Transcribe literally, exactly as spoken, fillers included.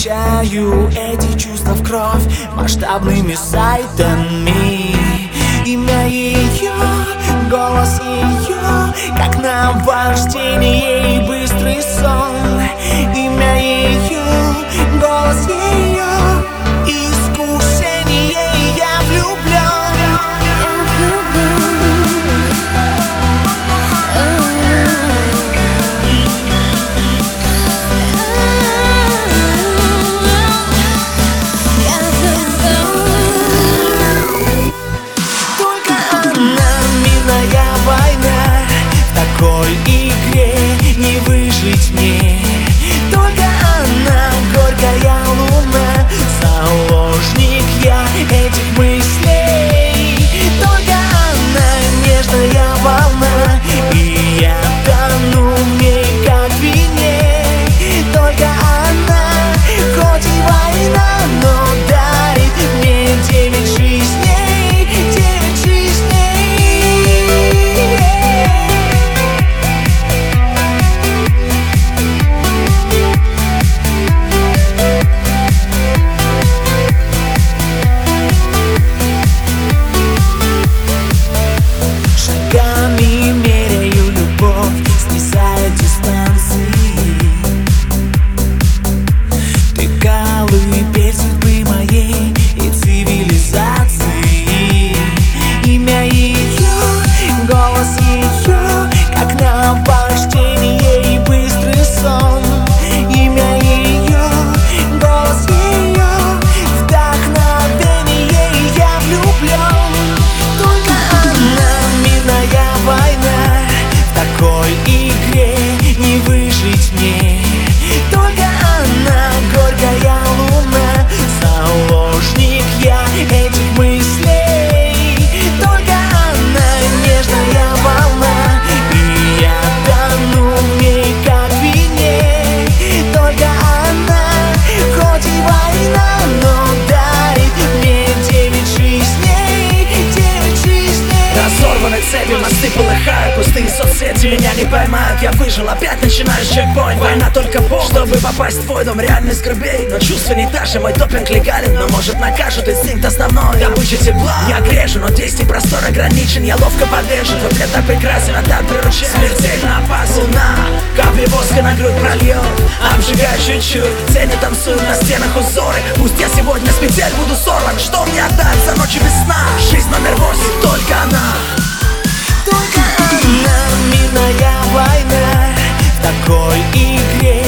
Качаю эти чувства в кровь масштабными сайтами. Имя ее, голос ее, как наваждение и быстрый сон. Имя ее, голос ее, искушение, и я влюблен. В такой игре не выжить мне. Только она, горькая луна, заложник я этих мыслей. Только она, нежная волна, и я тону в ней, как в вине. Только она, хоть и война, но дарит мне девять жизней, девять жизней. Шагами меряю любовь, снижая дистанции. Ты колыбель судьбы моей и цивилизации. Имя ее, голос ее, как наваждение и быстрый сон. Имя ее, голос ее, вдохновение, и я влюблен. Только она, мирная война, в такой игре не выжить мне. Только она, горькая луна, заложник я этих мыслей. Только она, нежная волна, и я тону в ней, как в вине. Только она, хоть и война, но дарит мне девять жизней, девять жизней. Разорваны цепи, мосты полыхают, пустые соцсети меня не поймают. Я выжил, опять начинаю чекпоинт. Война только бог, чтобы попасть в твой дом, реальность грубей. Но чувства не та же, мой допинг легален, но может накажут инстинкт основной. Добыча тепла, я грежу, но действий простор ограничен. Я ловко подвержен, твой плед так прекрасен, а так приручен. Смертельно опасна луна, капли воска на грудь прольет, обжигая чуть-чуть. Тени танцуют на стенах узоры. Пусть я сегодня с петель буду сорван, что мне отдать за ночи без сна? Жизнь номер восемь, только она. Только она, мирная война, в такой игре